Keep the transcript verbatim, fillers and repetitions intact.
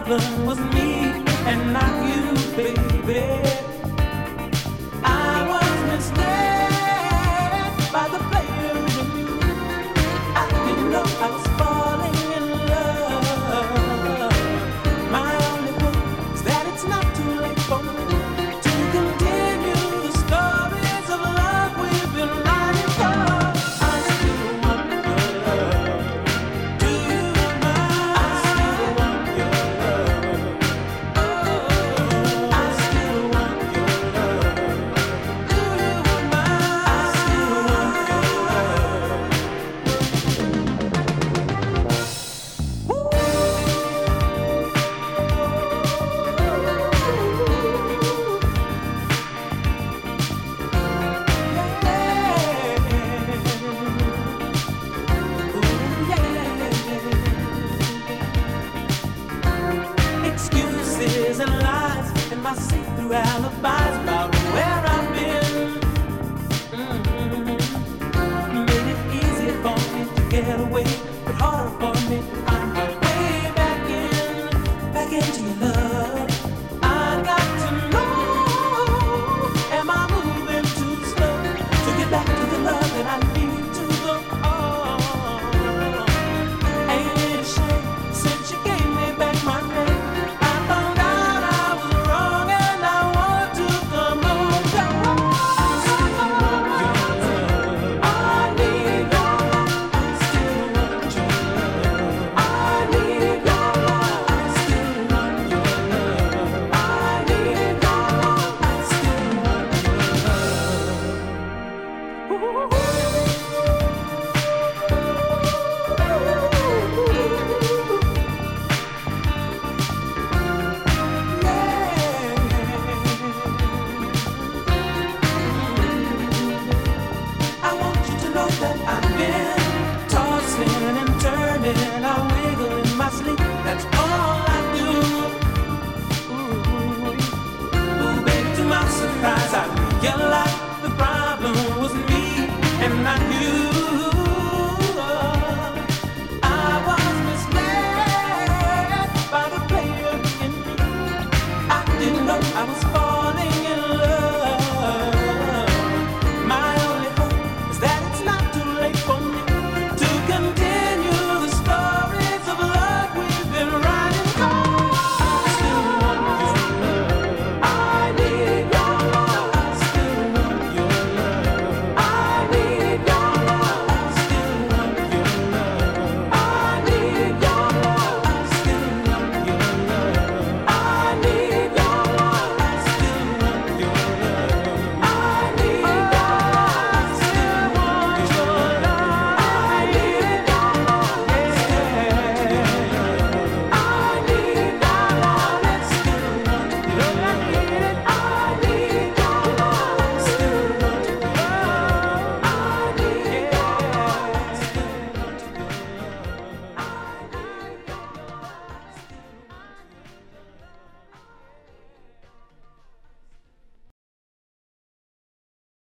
problem was me and not you, baby. I was misled by the players in you. I didn't know I was falling in love. My only hope is that it's not too late for me to continue the stories of love we've been writing for. I still want your love. Do you mind? I still want your love. Oh, I still want your love. Do you mind? I still want your love. Woo! Excuses and lies and my see-through alibis about where I've been. Mhm. Made it easy for me to get away, but harder for me to find my way back in, back into your love.